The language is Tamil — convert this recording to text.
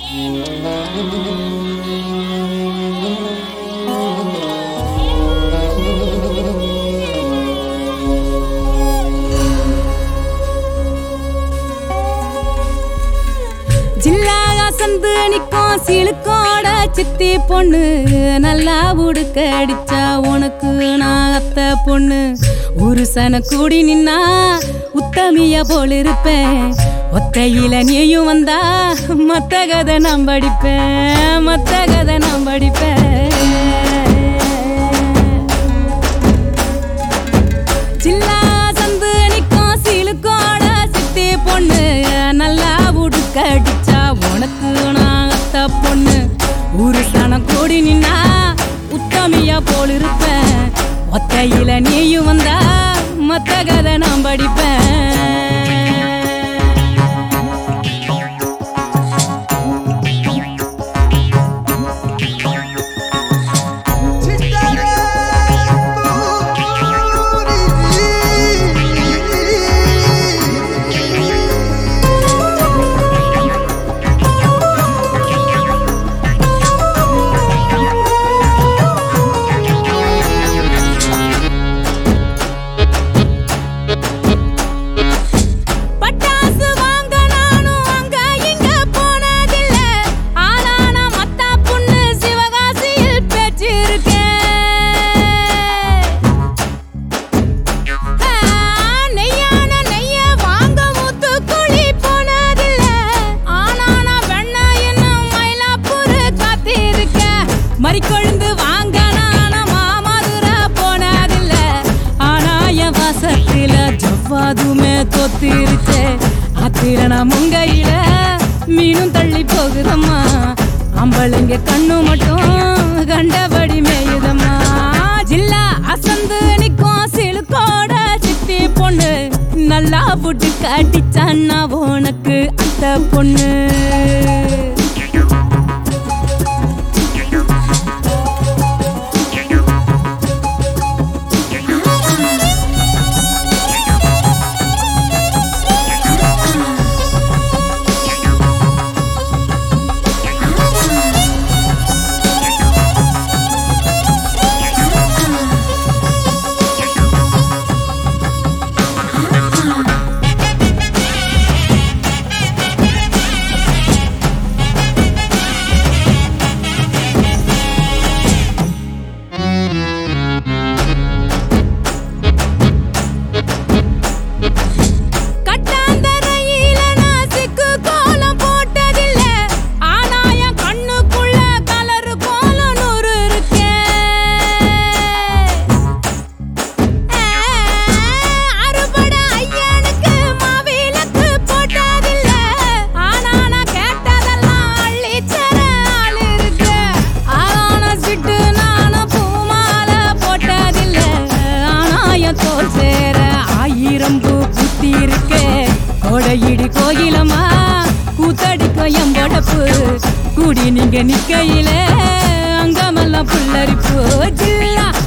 சந்து நிக்கும் சிலுக்கோட சித்தி பொண்ணு நல்லா உடுக்க அடிச்சா உனக்கு நான் அத்த பொண்ணு ஒரு சன கூடி நின்னா உத்தமிய போல் இருப்பேன் ஒத்தையில நீயும் வந்தா மத்த கதை நான் படிப்பேன் மத்த கதை நான் படிப்பேன் சில்லா சந்து நிக்கும் சிலுக்கோட சித்தி பொண்ணு நல்லா உடுக்க அடிச்சா உனக்கு நான் அத்த பொண்ணு ஒரு சனம் கூடி நின்னா உத்தமியா போல் இருப்பேன் ஒத்தையில நீயும் வந்தா மத்த கதை நான் படிப்பேன் மறிக்கொழுந்து வாங்க நானும் மாமதுரை போனதில்ல ஆனா என் வாசத்தில ஜவ்வாதுமே தொத்திருச்சே அத்திரனா முங்கையில மீனும் தள்ளி போகுதம்மா அம்பளைங்க கண்ணு மட்டும் கண்டபடி மேயுதம்மா ஜில்லா அசந்து நிக்கும் சிலுக்கோட சித்தி பொண்ணு நல்லா புட்டு காட்டிச்சான்னா உனக்கு அத்த பொண்ணு கோடையிடி கோயிலம்மா கூத்தடிக்கும் எம்பொடப்பு கூடி நீங்க நிக்கையில அங்கமெல்லாம் புல்லரிப்பு ஜில்லா